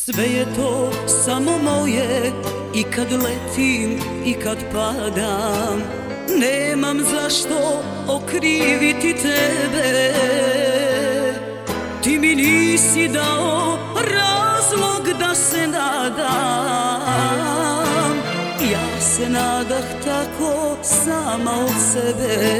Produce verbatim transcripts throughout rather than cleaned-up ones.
Sve je to samo moje, i kad letim i kad padam. Nemam zašto okriviti tebe, ti mi nisi dao razlog da se nadam. Ja se nadah tako sama od sebe.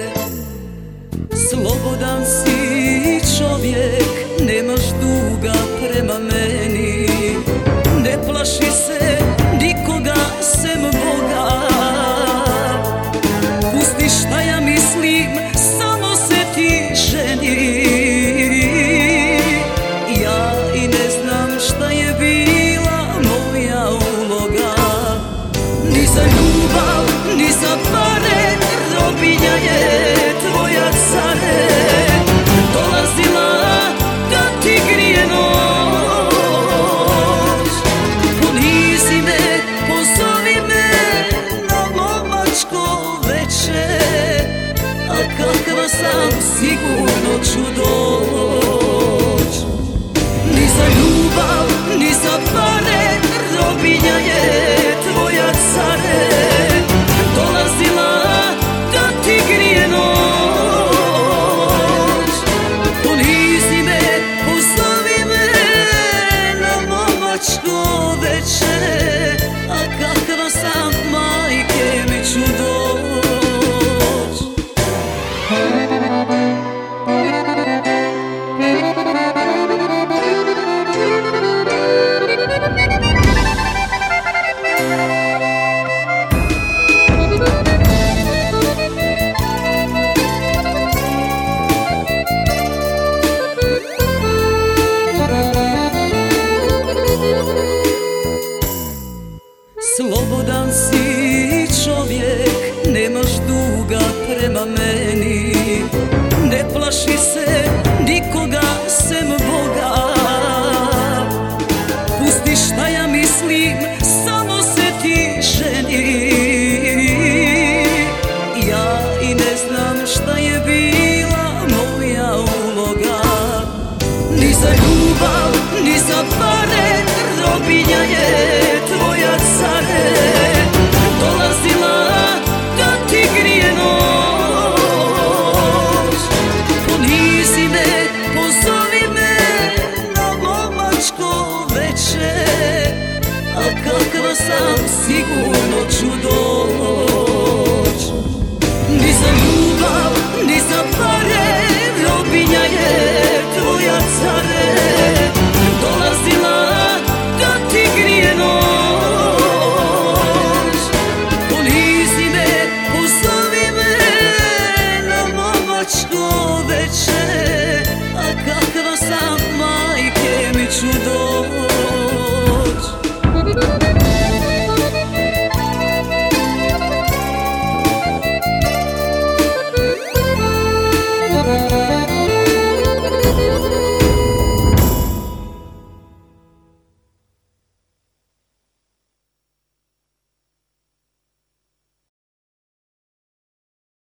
Slobodan si čovjek, nemaš duga prema meni. Ne plaši se nikoga sem Boga. Pusti šta ja mislim, samo se ti ženi. Ja i ne znam šta je bila moja uloga. Ni za ljubav, ni za pare, robinja je tvoja care. Dolazila da ti grije noć. Ponizi me, pozovi me na momačko veče, a kakva sam sigurno ću doć. Ni za ljubav, ni za pare, robinja je tvoja care. Dolazila da ti grije noć. Ponizi me, pozovi me na momačko veče, a kakva sam, majke mi ću doć. Slobodan si čovjek, nemaš duga prema meni. Ne plaši se nikoga sem Boga. Pusti šta ja mislim, samo se ti ženi. Ja i ne znam šta je bila moja uloga. Ni za ljubav, ni za pare, robinja je tvoja care. Dolazila da ti grije noć. Ponizi me, pozovi me na momačko veče, a kakva sam sigurno ću doć. Ni za ljubav, ni za pare, robinja je tvoja care. Dolazila da ti grije noć. Ponizi me, pozovi me na momačko